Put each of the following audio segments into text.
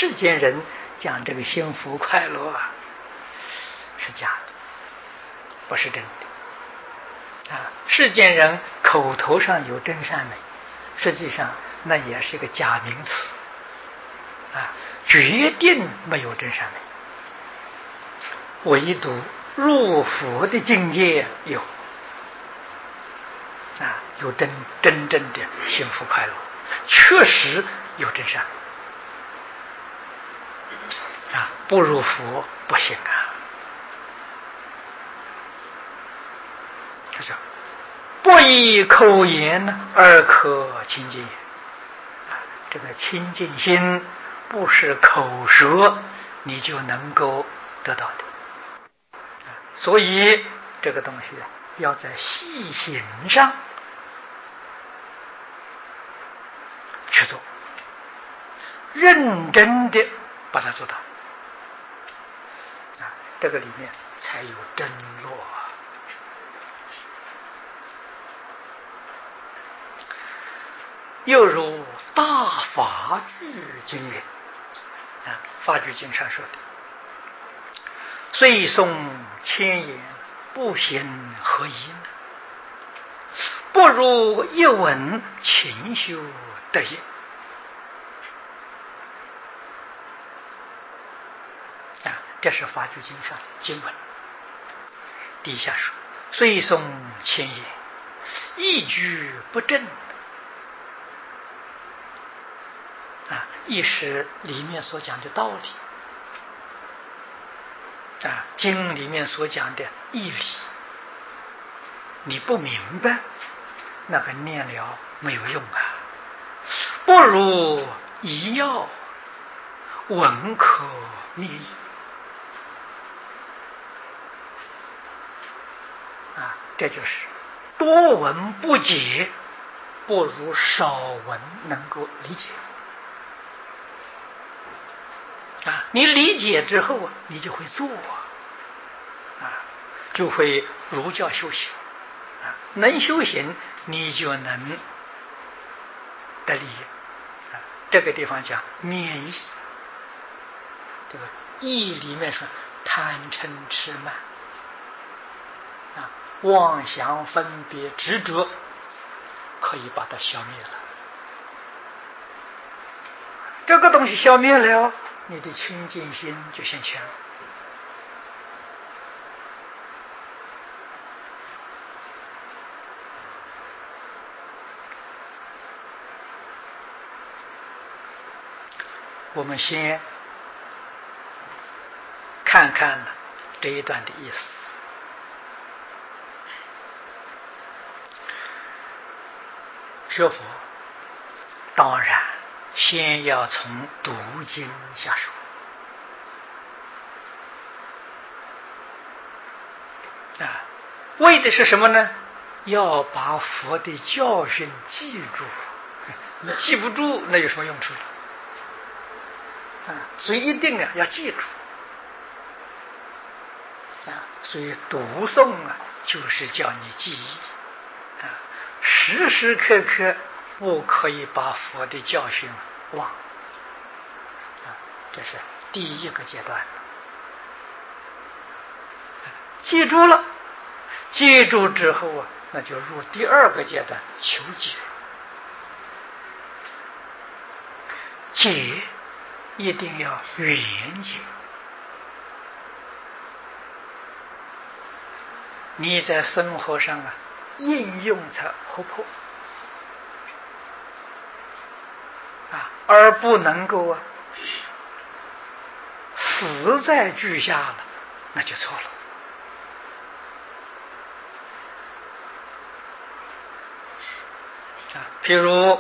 世间人讲这个幸福快乐啊，是假的，不是真的啊。世间人口头上有真善美，实际上那也是一个假名词啊，决定没有真善美。唯独入佛的境界有啊，有真正的幸福快乐，确实有真善美啊，不入佛不行啊。这是不以口言而可亲近啊，这个亲近心不是口舌你就能够得到的。所以这个东西要在细行上去做，认真的把它做到啊，这个里面才有真落啊。又如大法句经云啊，法句经上说的，虽诵千言，不行何益呢？不如一闻勤修得也。啊，这是法句经上经文。底下说，虽诵千言，一句不正。啊，亦是里面所讲的道理。啊，经里面所讲的义理，你不明白，那个念了没有用啊。不如一要闻可灭矣啊，这就是多闻不解，不如少闻能够理解啊。你理解之后啊，你就会做啊，就会儒教修行啊。能修行，你就能得利益啊。这个地方讲灭意，这个意里面说贪嗔痴慢啊，妄想分别执着，可以把它消灭了。这个东西消灭了，你的清净心就现前了。我们先看看这一段的意思。学佛当然先要从读经下手啊，为的是什么呢？要把佛的教训记住。你记不住，那有什么用处啊？所以一定要记住啊。所以读诵就是叫你记忆啊，时时刻刻不可以把佛的教训忘啊。这是第一个阶段。记住了，记住之后那就入第二个阶段，求解。解一定要圆解。你在生活上应用才活泼啊，而不能够死在句下了，那就错了啊。譬如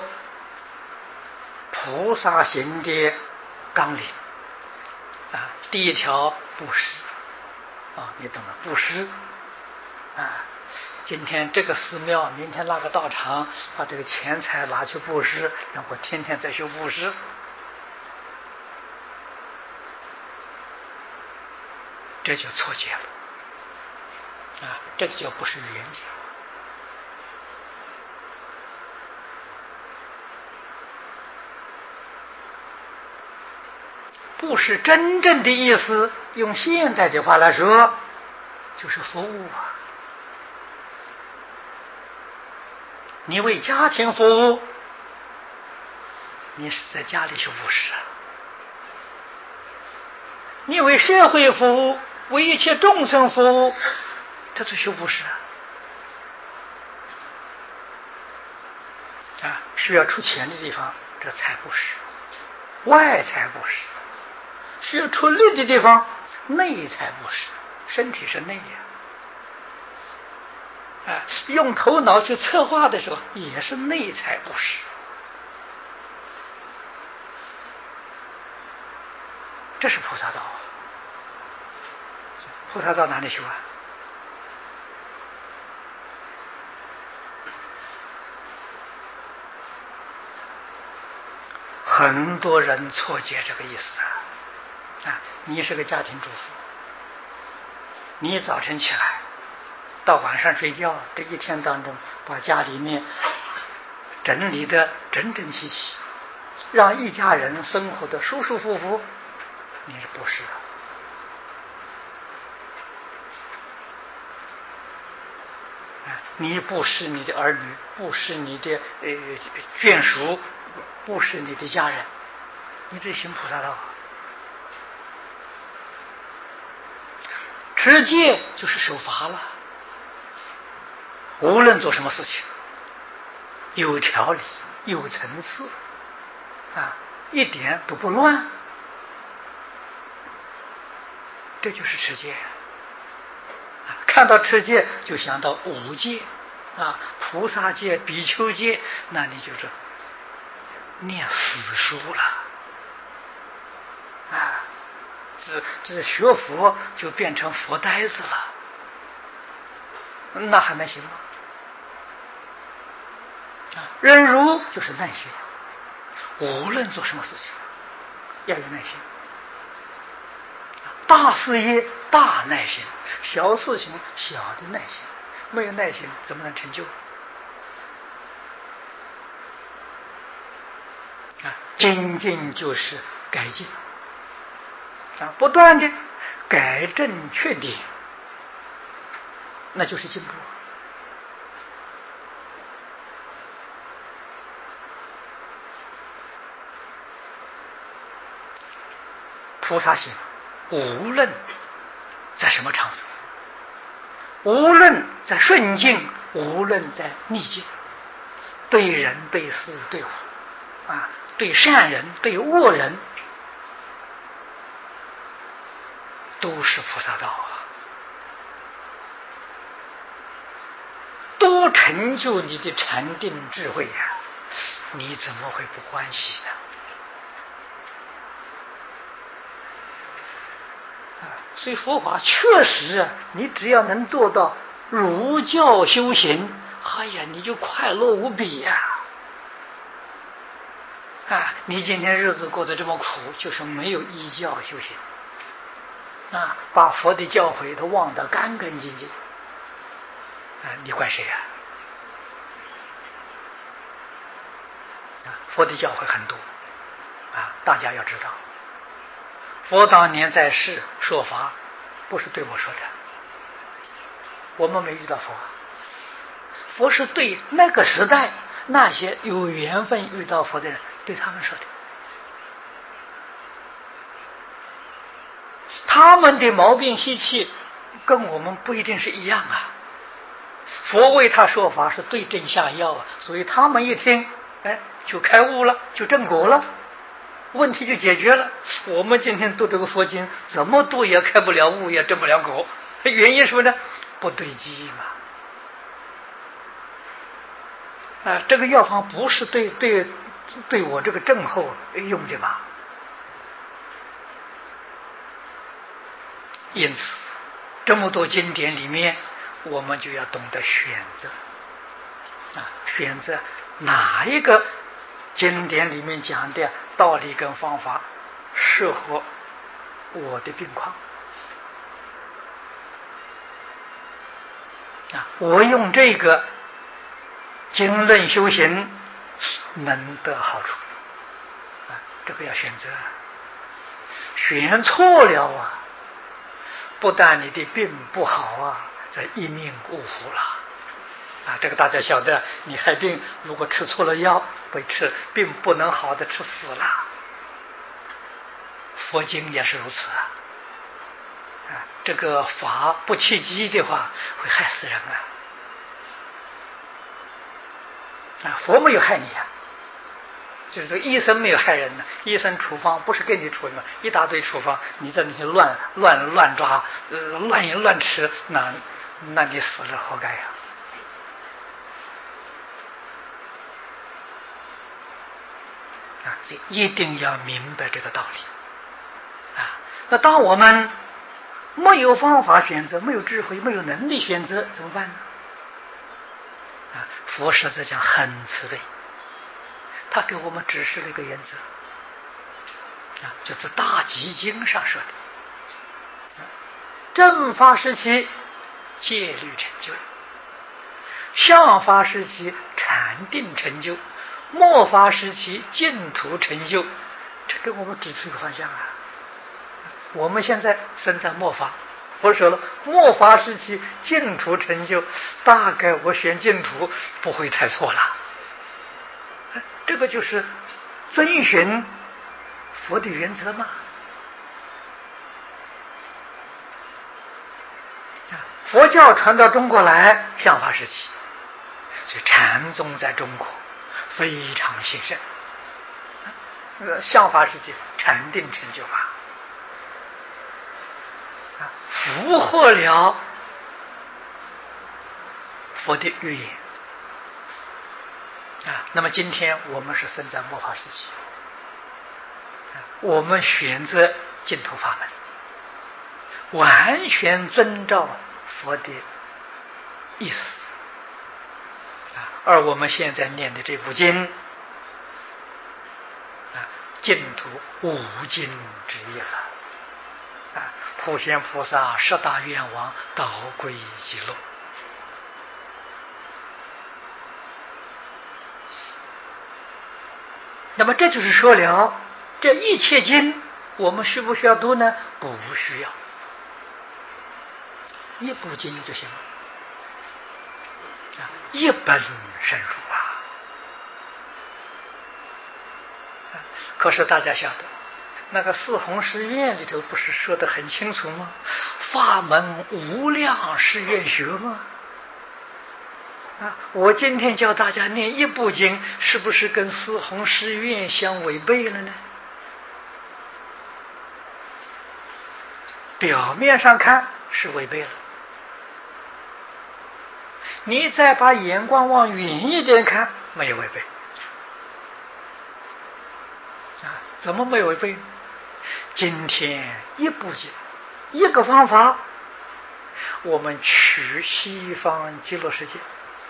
菩萨行的纲领啊，第一条布施啊，你懂了布施啊。今天这个寺庙，明天那个道场，把这个钱财拿去布施，让我天天在修布施这就错解了啊，这个就不是圆解。 布施真正的意思，用现在的话来说，就是服务啊。你为家庭服务，你是在家里修布施啊；你为社会服务，为一切众生服务，这是修布施啊。需要出钱的地方，这财布施，外财布施；需要出力的地方，内财布施。身体是内呀。用头脑去策划的时候，也是内财布施。这是菩萨道啊！菩萨道哪里修啊？很多人错解这个意思啊！你是个家庭主妇，你早晨起来到晚上睡觉，这一天当中把家里面整理得整整齐齐，让一家人生活得舒舒服服，你是不是的？你不是你的儿女，不是你的眷属，不是你的家人，你这行菩萨道。持戒就是守法了，无论做什么事情，有条理，有层次，一点都不乱，这就是持戒。看到持戒就想到五戒菩萨戒、比丘戒，那你就是念死书了这学佛就变成佛呆子了，那还能行吗？忍辱就是耐心，无论做什么事情要有耐心。大事业大耐心，小事情小的耐心，没有耐心怎么能成就？精进就是改进不断的改正缺点，那就是进步。菩萨行，无论在什么场合，无论在顺境，无论在逆境，对人对事对物对善人对恶人，都是菩萨道多成就你的禅定智慧你怎么会不欢喜呢？所以佛法确实你只要能做到儒教修行，你就快乐无比你今天日子过得这么苦，就是没有依教修行把佛的教诲都忘得干干净净你怪谁佛的教诲很多大家要知道，佛当年在世说法，不是对我说的，我们没遇到佛，佛是对那个时代那些有缘分遇到佛的人，对他们说的。他们的毛病习气跟我们不一定是一样佛为他说法是对症下药所以他们一听就开悟了，就正果了，问题就解决了。我们今天读这个佛经，怎么读也开不了悟，也证不了果，原因什么呢？不对机嘛。这个药方不是对我这个症候用的嘛。因此，这么多经典里面，我们就要懂得选择选择哪一个经典里面讲的道理跟方法适合我的病况我用这个经论修行能得好处这个要选择。 选错了啊，不但你的病不好啊，这一命呜呼了啊！这个大家晓得，你害病如果吃错了药，会吃病不能好的吃死了。佛经也是如此啊！这个法不契机的话，会害死人啊！佛没有害你啊，就是这个医生没有害人呢。医生处方不是给你处的吗？一大堆处方，你在那些乱抓，乱吃，那你死了活该呀！所以一定要明白这个道理啊！那当我们没有方法选择，没有智慧，没有能力选择，怎么办呢？啊，佛实在讲很慈悲，他给我们指示了一个原则啊，就是《大集经》上说的：正法时期戒律成就，相法时期禅定成就，末法时期净土成就。这给我们指出一个方向啊！我们现在身在末法，我说了，末法时期净土成就，大概我选净土不会太错了。这个就是遵循佛的原则嘛。佛教传到中国来，相法时期，所以禅宗在中国非常兴盛。相法时期禅定成就法，符合了佛的预言啊。那么今天我们是生在末法时期，我们选择净土法门，完全遵照佛的意思啊。而我们现在念的这部经啊，净土无尽之业了啊！普贤菩萨十大愿望导归极乐。那么这就是说了，这一切经我们需不需要读呢？不需要，一部经就行了啊，一本深入啊。可是大家晓得，那个四弘誓愿里头不是说得很清楚吗？法门无量誓愿学吗？啊，我今天教大家念一部经，是不是跟四弘誓愿相违背了呢？表面上看是违背了，你再把眼光往远一点看，没有违背。怎么没有违背呢？今天一部经，一个方法，我们去西方极乐世界，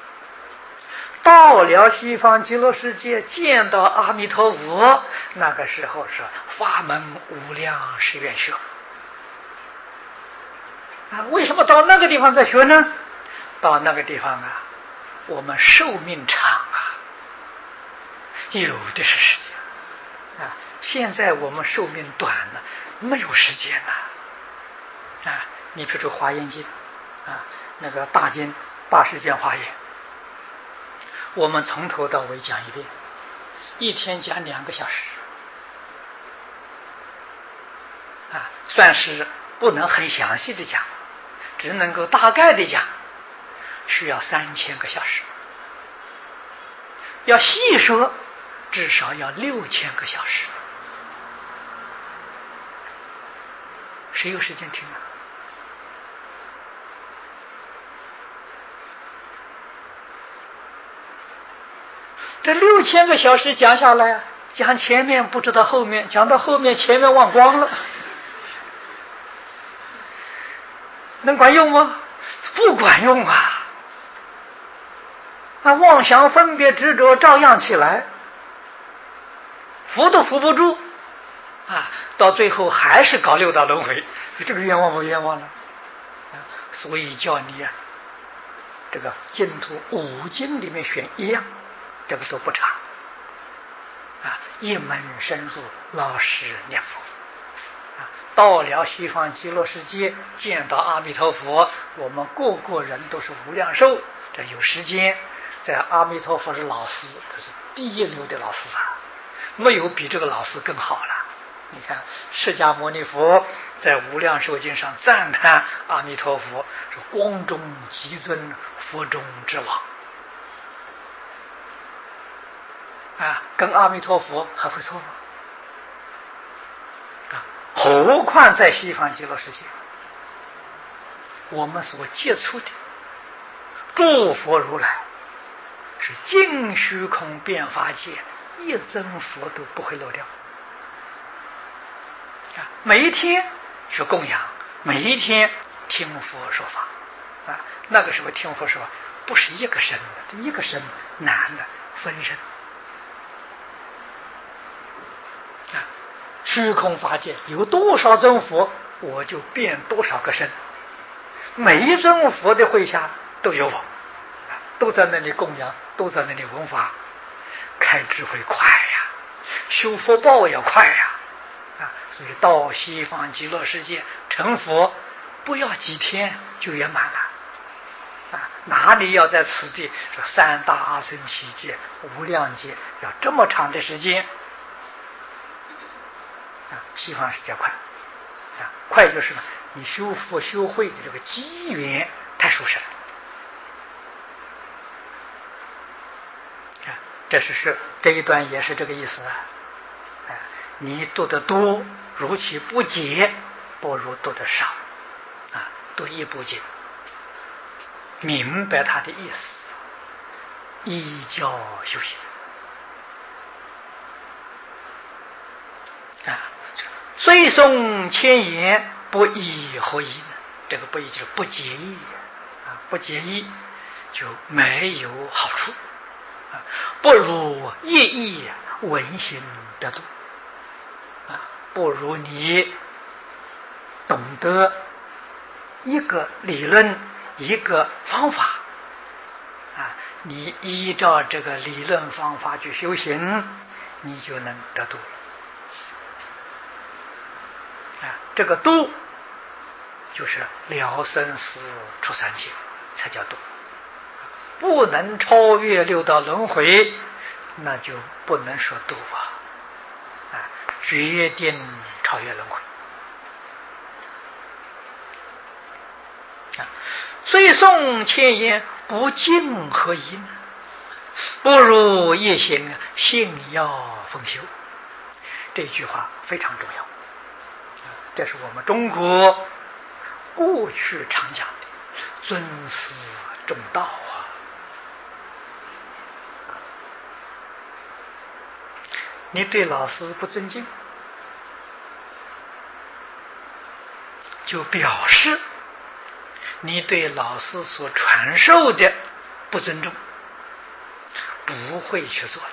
到了西方极乐世界，见到阿弥陀佛，那个时候是法门无量誓愿学啊。为什么到那个地方再学呢？到那个地方啊，我们寿命长啊，有的是时间啊。现在我们寿命短了，没有时间了啊！你比如说《华严经》啊，那个大经80卷华严，我们从头到尾讲一遍，一天讲2个小时啊，算是不能很详细的讲，只能够大概的讲，需要3000个小时，要细说至少要6000个小时。谁有时间听啊？这6000个小时讲下来，讲前面不知道后面，讲到后面前面忘光了，能管用吗？不管用啊！那妄想分别执着照样起来，扶都扶不住啊！到最后还是搞6道轮回，这个冤枉不冤枉了啊？所以叫你啊，这个净土5经里面选一样，这个都不差啊！一门深入，老实念佛啊！ 到了西方极乐世界，见到阿弥陀佛，我们个个人都是无量寿。这有时间，在阿弥陀佛是老师，这是第一流的老师啊，没有比这个老师更好了。你看，释迦牟尼佛在《无量寿经》上赞叹阿弥陀佛是光中极尊，佛中之老跟阿弥陀佛还会错吗？何况在西方极乐世界，我们所接触的诸佛如来是尽虚空遍法界，一尊佛都不会漏掉每一天是供养，每一天听佛说法那个时候听佛说法不是一个身的，一个身难的分身虚空法界有多少尊佛，我就变多少个身，每一尊佛的会下都有我，都在那里供养，都在那里闻法，开智慧快呀，修福报也快呀所以到西方极乐世界成佛不要几天就圆满了哪里要在此地说三大阿僧祇劫无量劫要这么长的时间西方世界快快就是你修福修慧的这个机缘太殊胜这一段也是这个意思你读得多，如其不解，不如读得少读一部经，明白它的意思，依教修行虽诵千言，不亦何意呢？这个不亦就是不解义不解义就没有好处不如一意闻行得度不如你懂得一个理论一个方法你依照这个理论方法去修行，你就能得度这个度就是了生死出三界才叫度，不能超越六道轮回，那就不能说度决定超越轮回虽诵千言，不尽何宜呢？不如一行，信要奉修。这句话非常重要这是我们中国过去常讲的尊师重道你对老师不尊敬，就表示你对老师所传授的不尊重，不会去做的。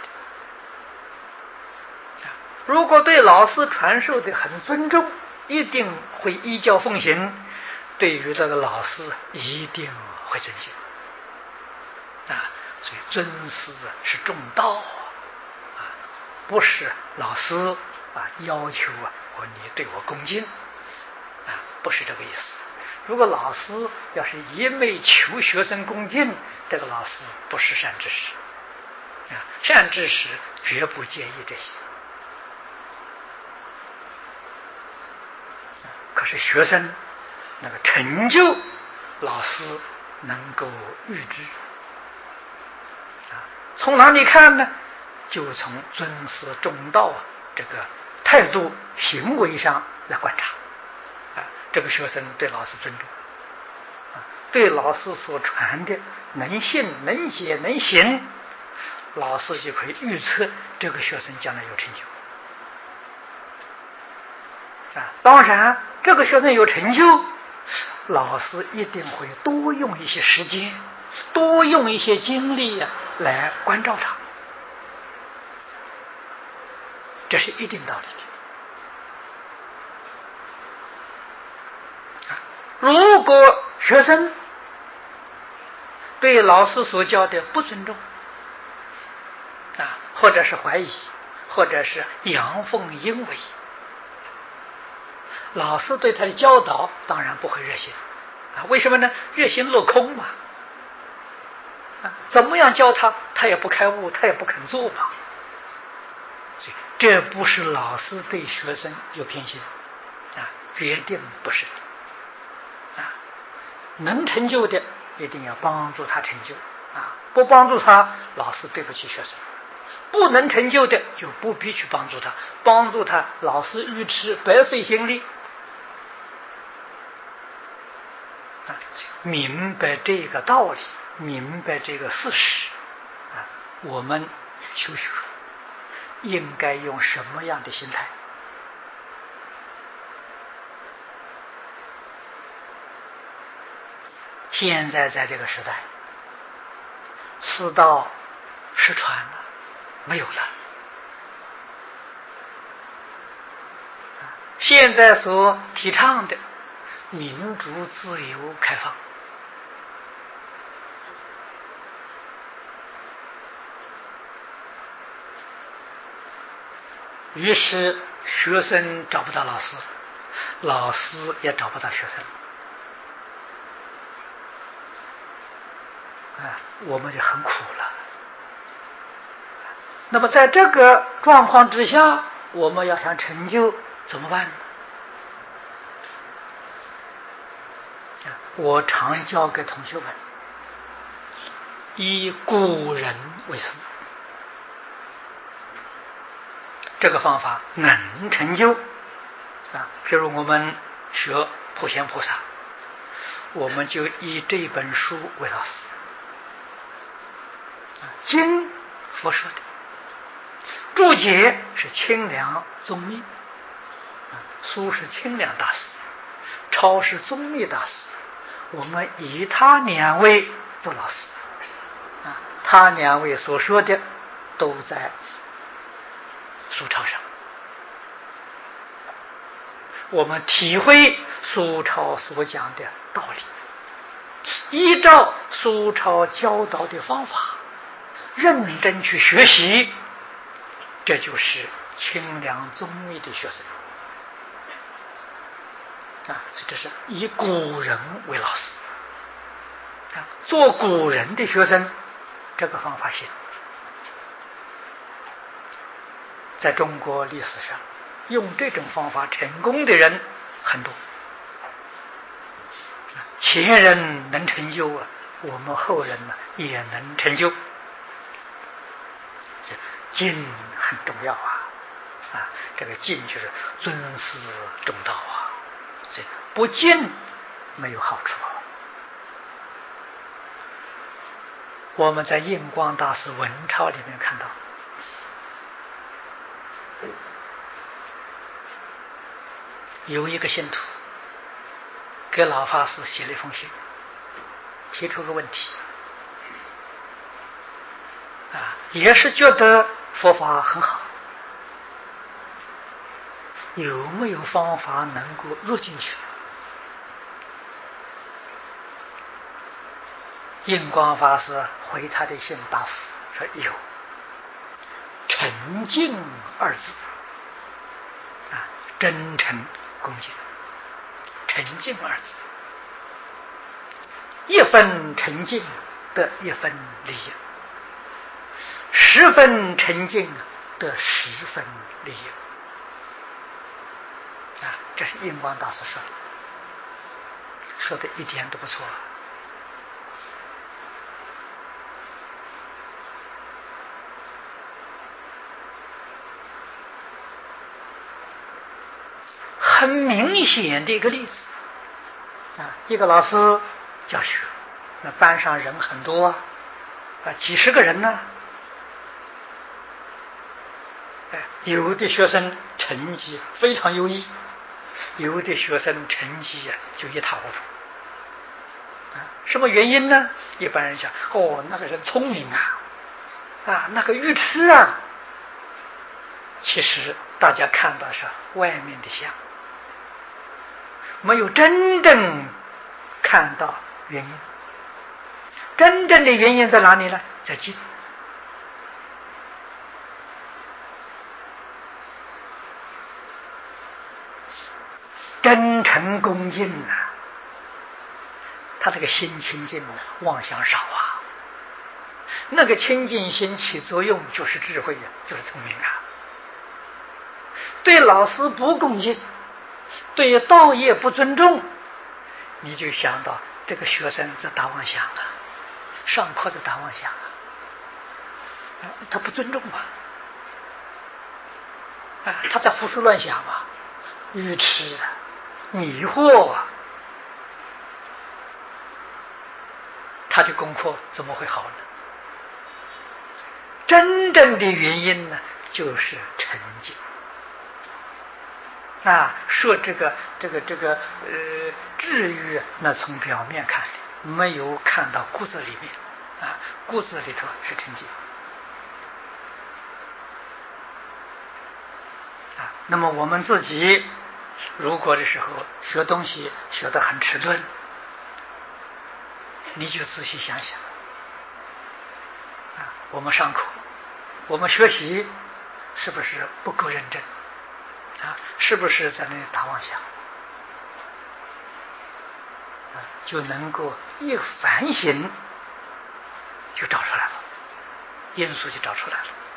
如果对老师传授的很尊重，一定会依教奉行，对于这个老师一定会尊敬所以尊师是重道不是老师要求你对我恭敬不是这个意思。如果老师要是一味求学生恭敬，这个老师不是善知识善知识绝不介意这些可是学生那个成就，老师能够预知从哪里看呢？就从尊师重道这个态度行为上来观察这个学生对老师尊重对老师所传的能信能解能行，老师就可以预测这个学生将来有成就当然这个学生有成就，老师一定会多用一些时间，多用一些精力来关照他，这是一定道理的如果学生对老师所教的不尊重或者是怀疑，或者是阳奉阴违， 老师对他的教导当然不会热心啊，为什么呢？热心落空嘛。怎么样教他，他也不开悟，他也不肯做嘛。所以这不是老师对学生有偏心啊，决定不是啊。能成就的一定要帮助他成就啊，不帮助他，老师对不起学生。不能成就的就不必去帮助他，帮助他老师愚痴，白费心力啊。明白这个道理，明白这个事实啊，我们求学应该用什么样的心态？现在在这个时代，世道失传了，没有了。现在所提倡的民主、自由、开放，于是学生找不到老师，老师也找不到学生啊，我们就很苦了。那么在这个状况之下，我们要想成就怎么办呢？我常教给同学们，以古人为师，这个方法能成就啊。譬如我们学普贤菩萨，我们就以这本书为老师啊，经佛说的，注解是清凉宗密啊，苏是清凉大师，超是宗密大师。我们以他两位做老师啊，他两位所说的都在苏超上，我们体会苏超所讲的道理，依照苏超教导的方法认真去学习，这就是清凉宗密的学生啊。这是以古人为老师啊，做古人的学生，这个方法行。在中国历史上，用这种方法成功的人很多，前人能成就啊，我们后人呢也能成就。敬很重要啊，这个敬就是尊师重道啊，所以不敬没有好处啊。我们在印光大师文钞里面看到，有一个信徒给老法师写了一封信，提出个问题啊，也是觉得佛法很好，有没有方法能够入进去？印光法师回他的信答复说有，诚敬二字啊，真诚恭敬，诚敬二字，一分诚敬得一分利益，10分诚敬得10分利益啊，这是印光大师说的，说的一点都不错。很明显的一个例子啊，一个老师教学，那班上人很多啊，几十个人呢，有的学生成绩非常优异，有的学生成绩就一塌糊涂啊。什么原因呢？一般人想，那个人聪明啊，那个愚痴啊。其实大家看到是外面的相，没有真正看到原因。真正的原因在哪里呢？在敬。 真诚恭敬呐，他这个心清净呢，妄想少啊。那个清净心起作用就是智慧呀，就是聪明啊。对老师不恭敬，对道业不尊重，你就想到这个学生在打妄想啊，上课在打妄想啊，他不尊重啊，他在胡思乱想啊，愚痴啊，迷惑啊，他的功课怎么会好呢？真正的原因呢，就是沉静。说这个治愈，那从表面看没有看到骨子里面骨子里头是沉静那么我们自己如果的时候学东西学得很迟钝，你就仔细想想我们上课，我们学习是不是不够认真是不是在那里打妄想就能够一反省就找出来了，因素就找出来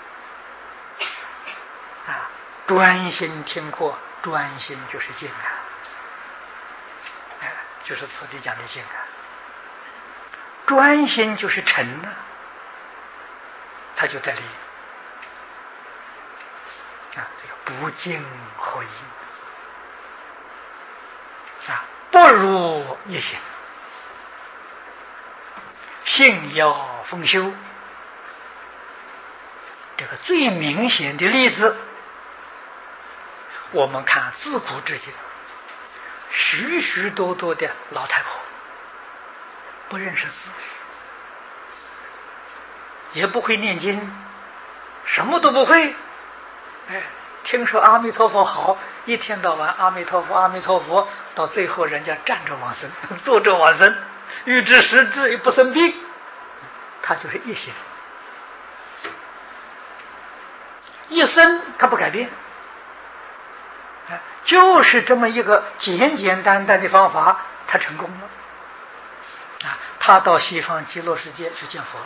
了专心听课，专心就是静就是此地讲的静专心就是沉他就在理这个不静何益不如一心，性要丰修。这个最明显的例子，我们看自古至今，许许多多的老太婆不认识字，也不会念经，什么都不会。听说阿弥陀佛好，一天到晚阿弥陀佛阿弥陀佛，到最后人家站着往生，坐着往生，欲知时至也不生病，他就是一心，一生他不改变，就是这么一个简简单单的方法，他成功了他到西方极乐世界去见佛了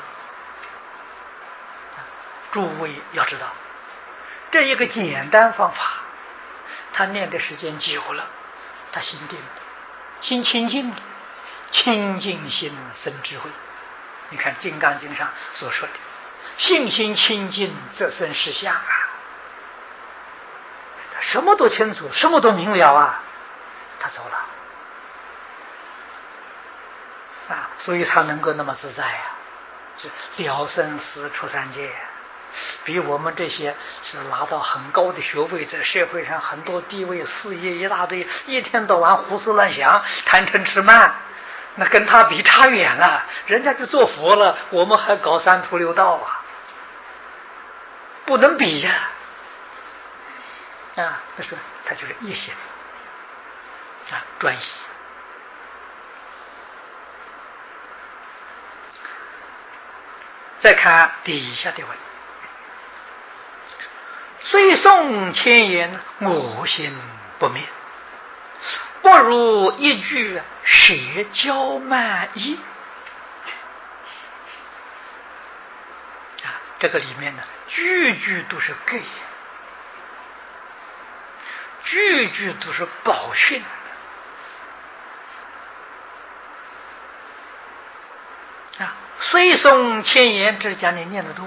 诸位要知道，这一个简单方法，他念的时间久了，他心定了，心清净了，清净心生智慧。你看《金刚经》上所说的，信心清净则生实相他什么都清楚，什么都明了他走了所以他能够那么自在这了生死出三界比我们这些是拿到很高的学位，在社会上很多地位事业一大堆，一天到晚胡思乱想，贪嗔痴慢，那跟他比差远了。人家就做佛了，我们还搞三途六道不能比那说他就是一心专一。再看底下的文，虽诵千言，我心不灭，不如一句舌交慢意这个里面呢，句句都是谶，句句都是宝训虽诵千言，这是讲你念得多。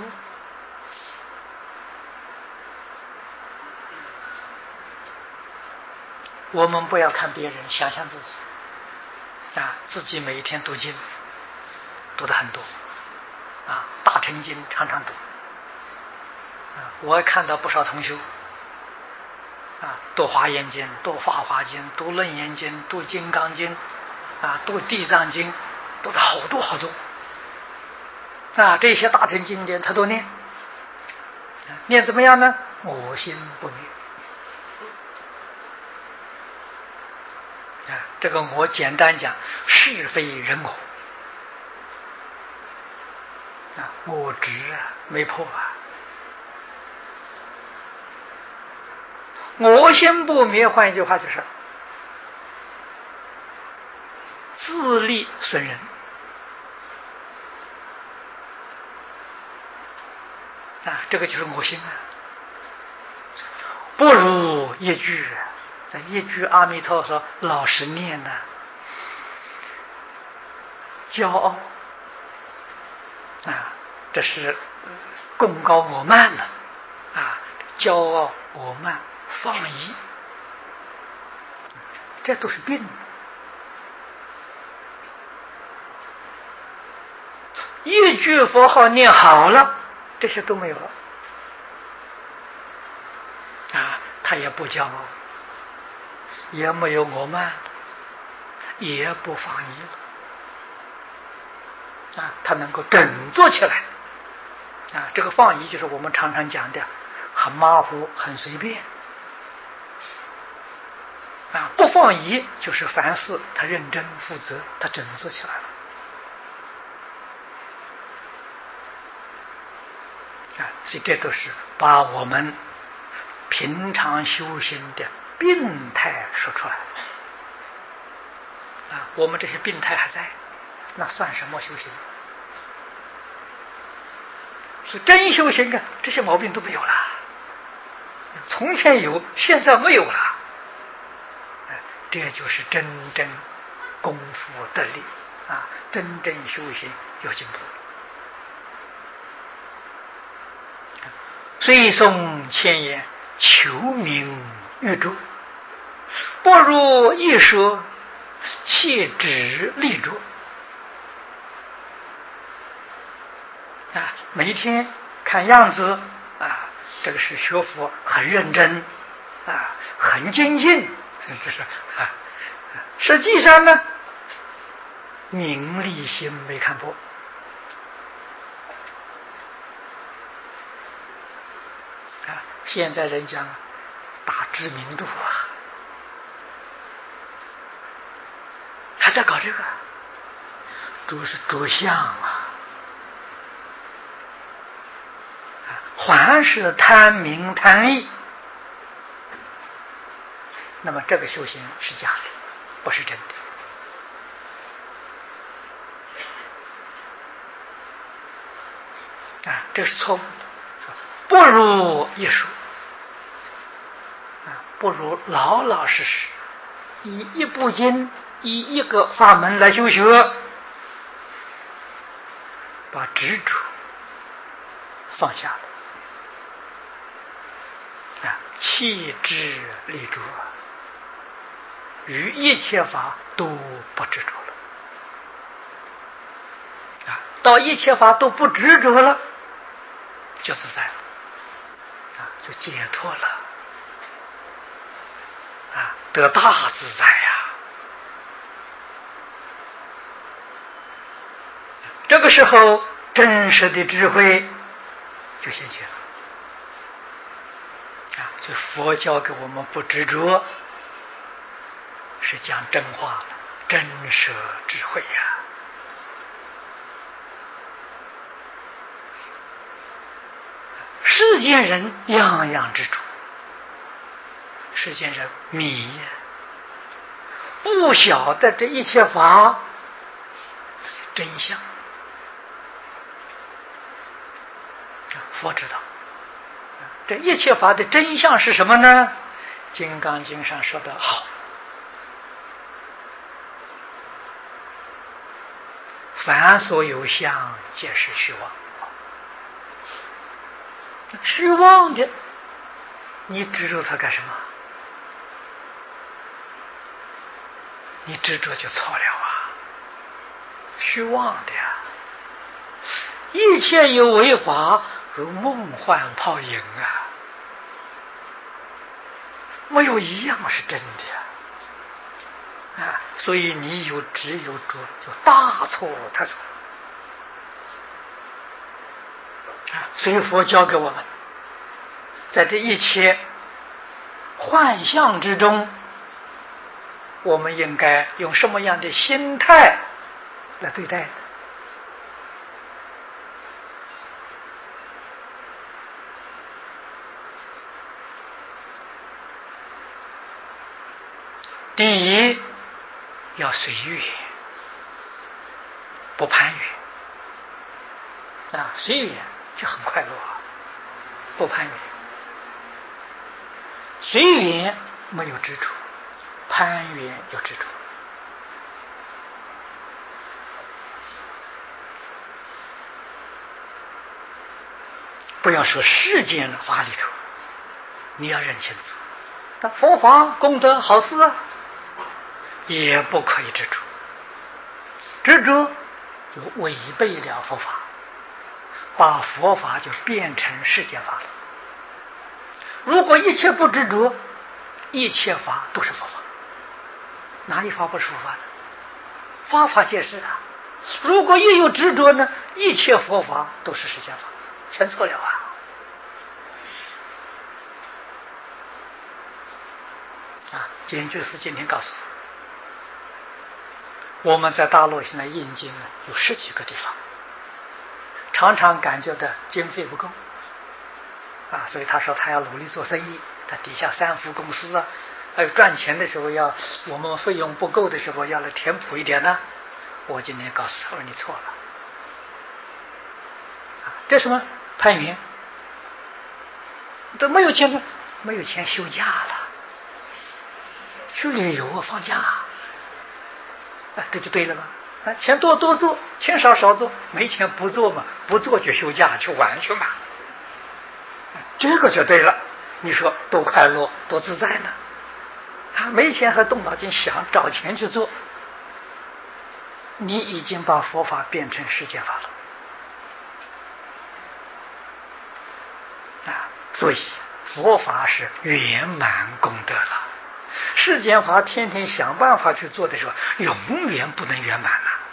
我们不要看别人，想象自己自己每一天读经读得很多大乘经常常读我也看到不少同修读华严经，读法华经，读楞严经，读金刚经读地藏经，读的好多好多这些大乘经典他都念怎么样呢？我心不灭这个我简单讲，是非人我执没破我心不灭，换一句话就是自利损人。这个就是我心啊。不如一句，在一句阿弥陀佛老实念呢，骄傲这是功高我慢了骄傲我慢放逸，这都是病。一句佛号念好了，这些都没有了他也不骄傲，也没有我慢，也不放逸了他能够整坐起来这个放逸就是我们常常讲的很马虎很随便不放逸就是凡事他认真负责，他整坐起来了所以这都是把我们平常修行的病态说出来了我们这些病态还在，那算什么修行？是真修行这些毛病都没有了，从前有，现在没有了这就是真正功夫得力真正修行有进步。虽诵千言，求名誉著，不如一说，切指立着每一天看样子这个是学佛很认真很精进，这是实际上呢，名利心没看破现在人讲打知名度还在搞这个，主要是着相还是贪名贪利，那么这个修行是假的，不是真的这是错误的。不如一说不如老老实实以一部经以一个法门来修学，把执着放下了弃之立着，于一切法都不执着了到一切法都不执着了，就自在了就解脱了得大自在这个时候真实的智慧就显现了就佛教给我们不执着，是讲真话了，真实智慧世间人样样执着，世间人迷不晓得这一切法真相，佛知道这一切法的真相是什么呢？金刚经上说得好，凡所有相皆是虚妄，虚妄的你执着它干什么？你执着就错了虚妄的一切有为法如梦幻泡影没有一样是真的所以你有执有着就大错特错所以佛教给我们在这一切幻象之中，我们应该用什么样的心态来对待的？第一，要随缘不攀缘随缘就很快乐不攀缘。随缘没有执着，攀缘有执着。不要说世间的法里头，你要认清楚，但佛法功德好事也不可以执着，执着就违背了佛法，把佛法就变成世间法了。如果一切不执着，一切法都是佛法，哪一法不是佛法呢？法法皆是如果一有执着呢，一切佛法都是世间法，全错了简觉师今天告诉我们在大陆现在印经有10几个地方，常常感觉到经费不够所以他说他要努力做生意，他底下3福公司还有赚钱的时候要我们费用不够的时候要来填补一点呢。我今天告诉他说你错了这什么攀缘，都没有钱了，没有钱休假了，去旅游放假这就对了吗？钱多多做，钱少少做，没钱不做嘛，不做就休假去玩去嘛，这个就对了。你说多快乐多自在呢没钱还动脑筋想找钱去做，你已经把佛法变成世间法了所以佛法是圆满功德了，世间法天天想办法去做的时候永远不能圆满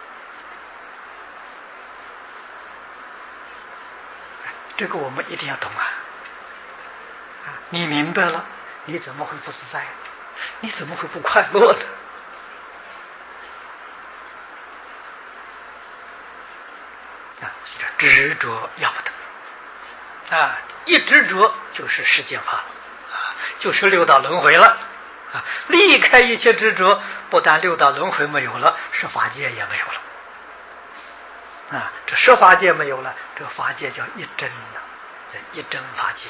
这个我们一定要懂你明白了，你怎么会不自在？你怎么会不快乐呢？执着要不得一执着就是世间法了就是六道轮回了离开一切执着，不但六道轮回没有了，十法界也没有了这十法界没有了，这个法界叫一真这一真法界。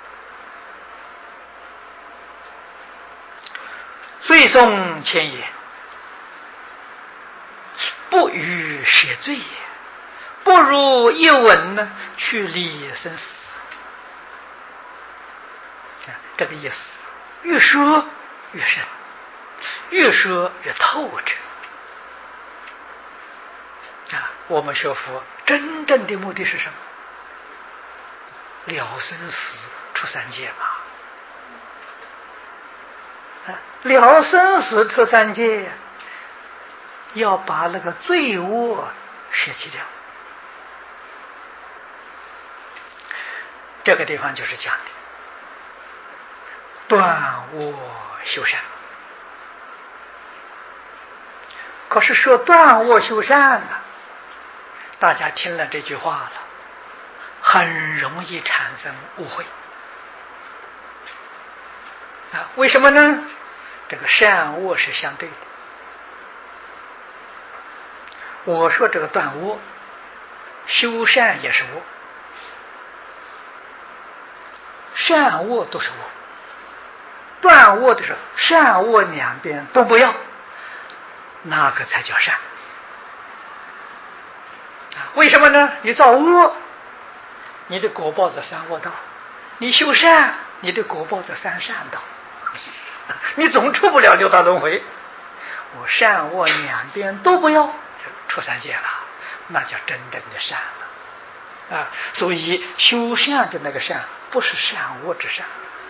虽诵千言，不逾舍罪也，不如一吻呢，去离生死。这个意思，越说越深，越说越透彻我们学佛真正的目的是什么？了生死出三界嘛。了生死出三界，要把那个罪恶舍弃掉。这个地方就是讲的断恶修善。可是说断恶修善呢，大家听了这句话了，很容易产生误会为什么呢？这个善恶是相对的。我说这个断恶修善也是恶，善恶都是恶。断恶的时候，善恶两边都不要，那个才叫善为什么呢？你造恶，你的果报在三恶道；你修善，你的果报在三善道。你总出不了六道轮回。我善恶两边都不要，就出三界了，那叫真正的善了所以修善的那个善不是善恶之善，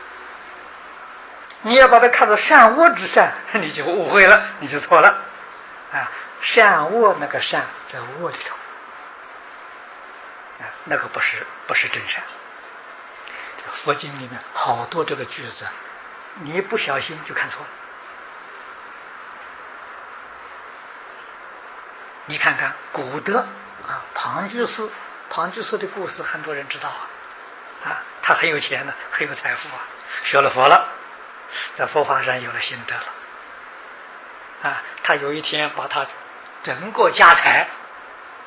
你要把它看作善恶之善，你就误会了，你就错了善恶那个善在恶里头那个不是真善。这个佛经里面好多这个句子，你一不小心就看错了。你看看古德庞居士的故事，很多人知道他很有钱呢，很有财富学了佛了，在佛法上有了心得了他有一天把他整个家财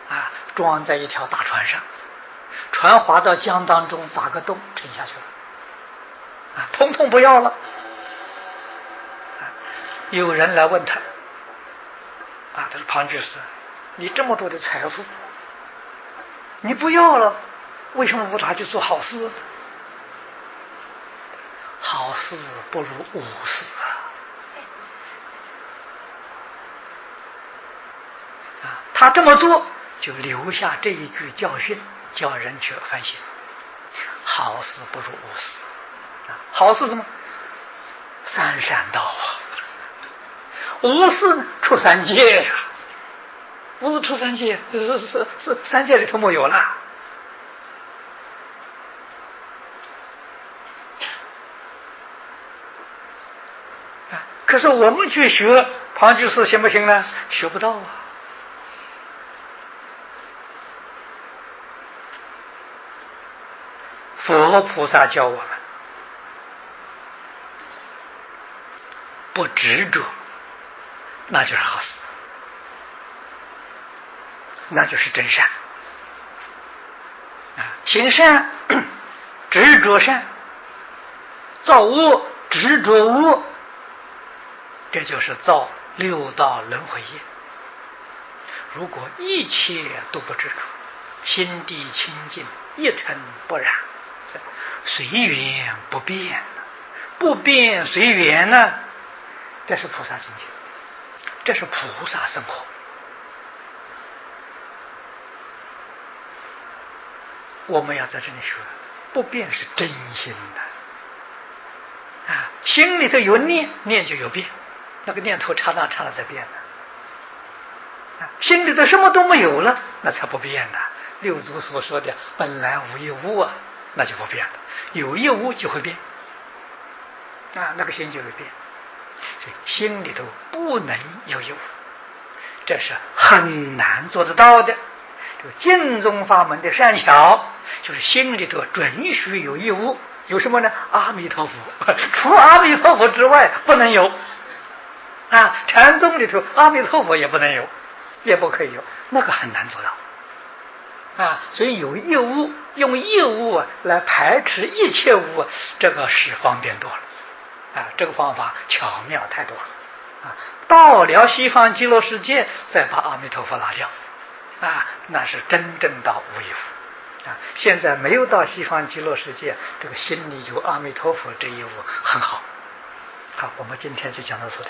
啊，装在一条大船上，船划到江当中，砸个洞沉下去了，啊，统统不要了。有人来问他，啊，他说庞居士，你这么多的财富，你不要了，为什么不拿去做好事？好事不如无事啊！他这么做，就留下这一句教训，叫人去反省：好事不如无事啊！好事什么？三善道啊！无事呢，出三界呀！不是出三界，是三界里头没有了。可是我们去学庞居士行不行呢？学不到啊！佛菩萨教我们不执着，那就是好事，那就是真善啊！行善执着善，造恶执着恶，这就是造六道轮回业。如果一切都不执着，心地清净，一尘不染，随缘不变，不变随缘呢？这是菩萨境界，这是菩萨生活。我们要在这里学，不变是真心的啊，心里头有念，念就有变，那个念头刹那在变的。心里头什么都没有了，那才不变的。六祖所说的本来无一物啊，那就不变了。有一物就会变啊，那个心就会变。所以心里头不能有一物，这是很难做得到的。这个净宗法门的善巧，就是心里头准许有一物，有什么呢？阿弥陀佛，除阿弥陀佛之外不能有啊。禅宗里头阿弥陀佛也不能有，也不可以有，那个很难做到啊。所以有一物，用一物来排斥一切物，这个是方便多了啊。这个方法巧妙太多了啊。到了西方极乐世界，再把阿弥陀佛拿掉啊，那是真正到无一物啊。现在没有到西方极乐世界，这个心里有阿弥陀佛这一物很好。好，我们今天就讲到这里。